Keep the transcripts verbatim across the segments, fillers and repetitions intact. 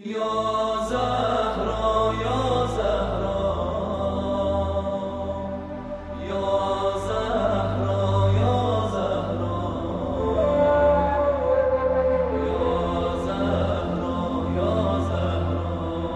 یا زهرا یا زهرا یا زهرا یا زهرا یا زهرا یا زهرا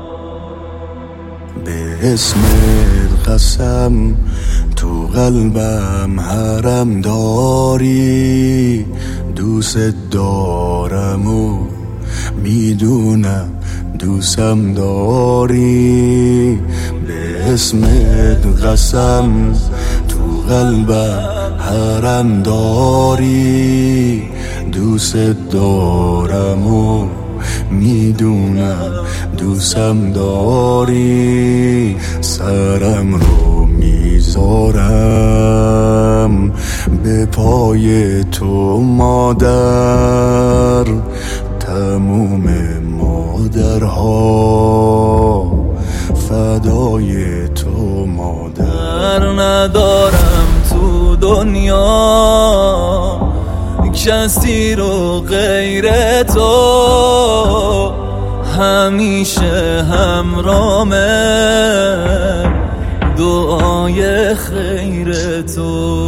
به اسم قسم تو قلبم حرم داری، دوست دارم و میدونم دوستم داری. به اسمت قسم تو قلبم حرم داری، دوست دارم و میدونم دوستم داری. سرم رو میذارم به پای تو مادر، تموم مادرها فدای تو مادر. ندارم تو دنیا کسی رو غیر تو، همیشه همرامه دعای خیر تو.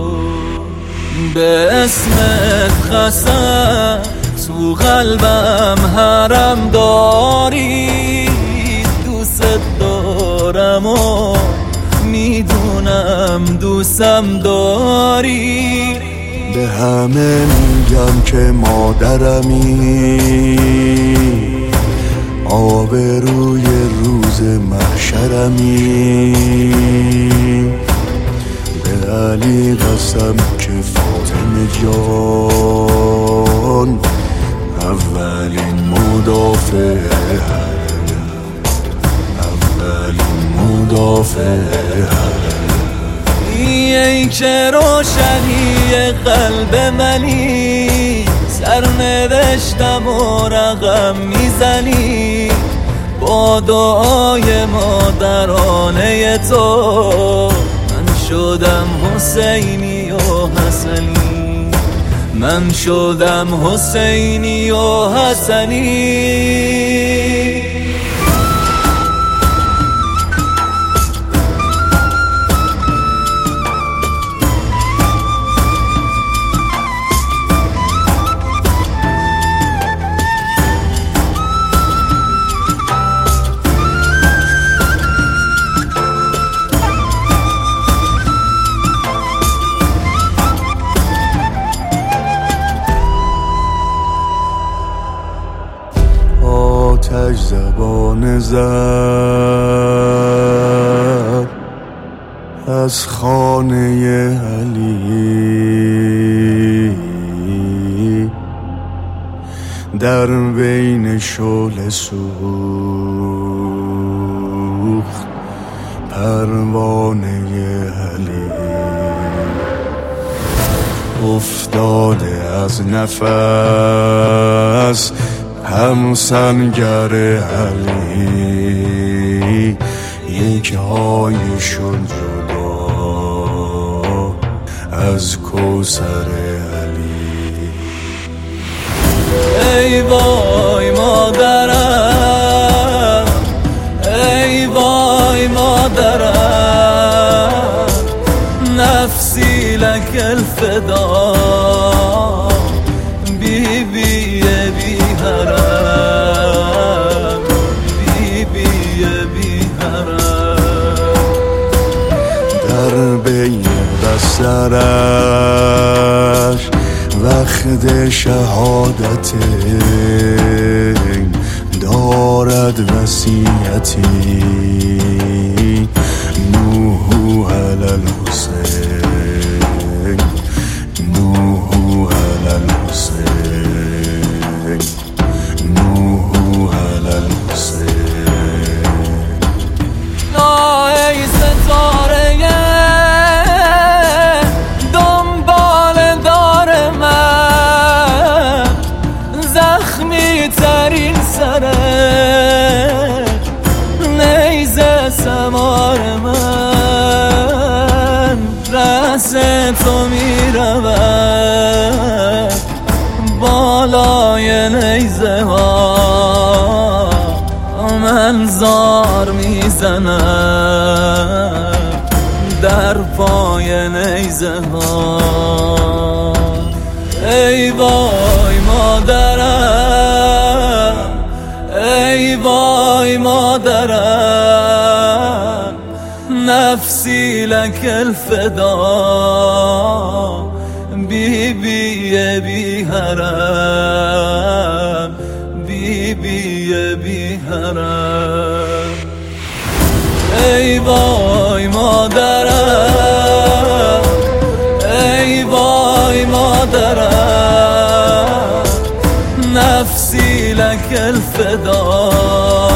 به اسمت قسم تو قلبم حرم داری، دوست دارم و میدونم دوستم داری. به همه میگم که مادرمی، آبروی روز محشرمی. به علی قسم که فاطمه جان اولین مدافع حرم، اولین مدافع حرم. ای که روشنی قلب منی، سرنوشتم و رقم میزنی با دعای مادرانه تو. من شدم حسینی و حسنی، من شدم حسینی و حسنی. آتش زبان زد از خانه علی، در بین شعله سوخت پروانه علی. افتاده از نفس هم سنگر علی، یک های شد جدا از کوثر علی. ای وای مادرم، ای وای مادرم، نفسی لک الفدا، بی بی بی حرم، بی بی بی حرم. در بین بسترش وقت شهادت دارد وصیتی، نوح علی الحسین، نوح علی الحسین، نوح علی الحسین. ای ستاره دنبال دار من، زخمی ترین سرت نیزه سمار من، رأس تو میرود بالای نیزه ها. من زار میزنم در پای نیزه ها. ای وای مادرم، ای وای مادرم، نفسی لک الفدا، بی بی بی حرم، بی بی بی حرم. ای وای مادرم، ای وای مادرم، نفسی لک الفدا،